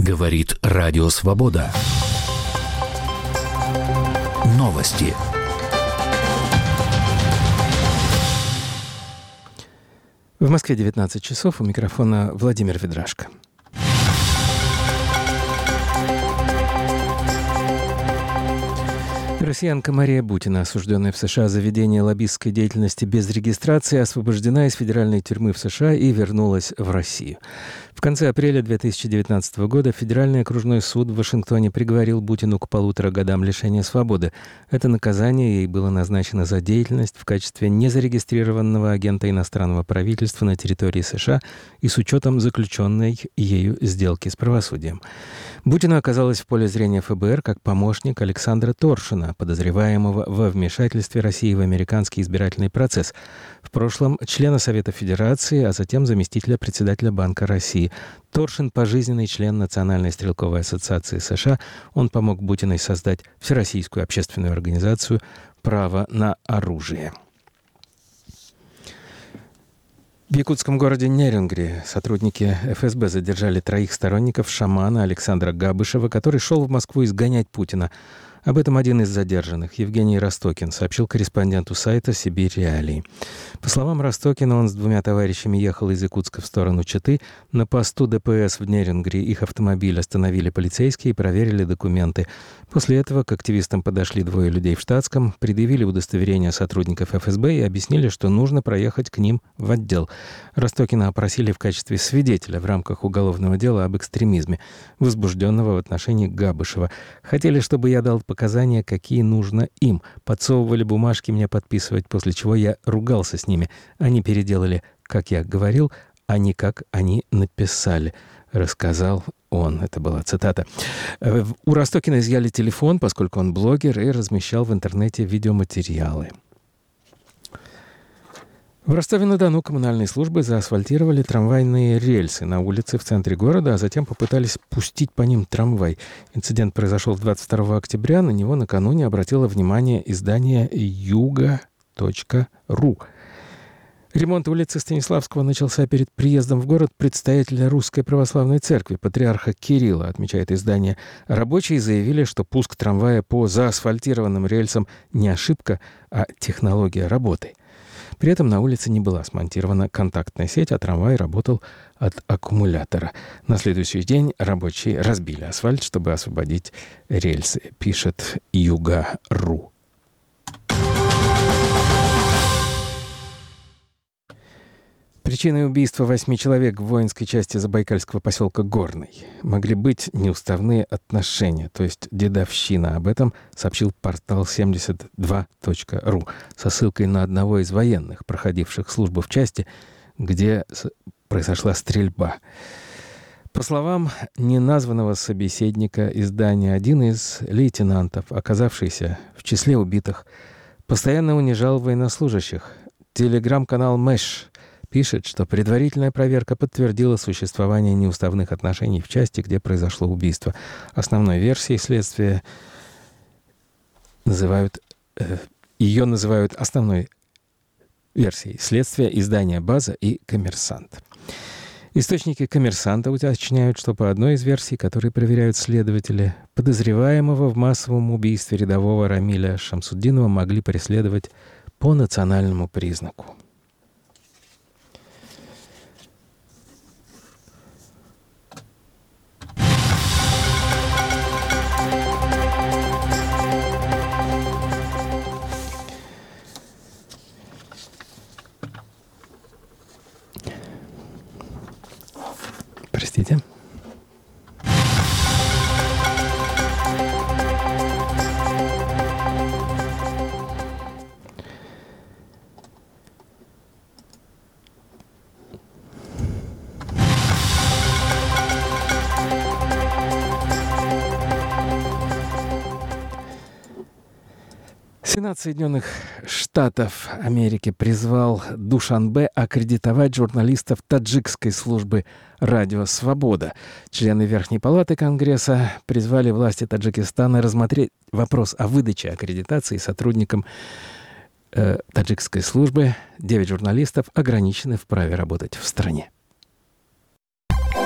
Говорит Радио Свобода. Новости. В Москве 19 часов. У микрофона Владимир Ведрашко. Россиянка Мария Бутина, осужденная в США за ведение лоббистской деятельности без регистрации, освобождена из федеральной тюрьмы в США и вернулась в Россию. В конце апреля 2019 года Федеральный окружной суд в Вашингтоне приговорил Бутину к 1,5 годам лишения свободы. Это наказание ей было назначено за деятельность в качестве незарегистрированного агента иностранного правительства на территории США и с учетом заключенной ею сделки с правосудием. Бутина оказалась в поле зрения ФБР как помощник Александра Торшина, подозреваемого во вмешательстве России в американский избирательный процесс. В прошлом члена Совета Федерации, а затем заместителя председателя Банка России. Торшин – пожизненный член Национальной стрелковой ассоциации США. Он помог Бутиной создать Всероссийскую общественную организацию «Право на оружие». В якутском городе Нерюнгри сотрудники ФСБ задержали 3 сторонников шамана Александра Габышева, который шел в Москву изгонять Путина. Об этом один из задержанных, Евгений Ростокин, сообщил корреспонденту сайта «Сибирь Реалии». По словам Ростокина, он с 2 товарищами ехал из Якутска в сторону Читы. На посту ДПС в Нерюнгри их автомобиль остановили полицейские и проверили документы. После этого к активистам подошли 2 людей в штатском, предъявили удостоверение сотрудников ФСБ и объяснили, что нужно проехать к ним в отдел. Ростокина опросили в качестве свидетеля в рамках уголовного дела об экстремизме, возбужденного в отношении Габышева. Хотели, чтобы я дал показания, какие нужно им. Подсовывали бумажки мне подписывать, после чего я ругался с ними. Они переделали, как я говорил, а не как они написали, рассказал он. Это была цитата. У Ростокина изъяли телефон, поскольку он блогер, и размещал в интернете видеоматериалы. В Ростове-на-Дону коммунальные службы заасфальтировали трамвайные рельсы на улице в центре города, а затем попытались пустить по ним трамвай. Инцидент произошел 22 октября. На него накануне обратило внимание издание yuga.ru. Ремонт улицы Станиславского начался перед приездом в город предстоятеля Русской Православной Церкви, патриарха Кирилла, отмечает издание. Рабочие заявили, что пуск трамвая по заасфальтированным рельсам не ошибка, а технология работы. При этом на улице не была смонтирована контактная сеть, а трамвай работал от аккумулятора. На следующий день рабочие разбили асфальт, чтобы освободить рельсы, пишет yuga.ru. Причиной убийства 8 человек в воинской части забайкальского поселка Горный могли быть неуставные отношения, то есть дедовщина. Об этом сообщил портал 72.ru со ссылкой на одного из военных, проходивших службу в части, где произошла стрельба. По словам неназванного собеседника издания, один из лейтенантов, оказавшийся в числе убитых, постоянно унижал военнослужащих. Телеграм-канал «Мэш» пишет, что предварительная проверка подтвердила существование неуставных отношений в части, где произошло убийство. Основной версией следствия ее называют основной версией следствия издания «База» и «Коммерсант». Источники «Коммерсанта» уточняют, что по одной из версий, которые проверяют следователи, подозреваемого в массовом убийстве рядового Рамиля Шамсуддинова могли преследовать по национальному признаку. Простите. Сенат Соединенных Штатов Америки призвал Душанбе аккредитовать журналистов таджикской службы «Радио Свобода». Члены Верхней палаты Конгресса призвали власти Таджикистана рассмотреть вопрос о выдаче аккредитации сотрудникам таджикской службы. 9 журналистов ограничены в праве работать в стране.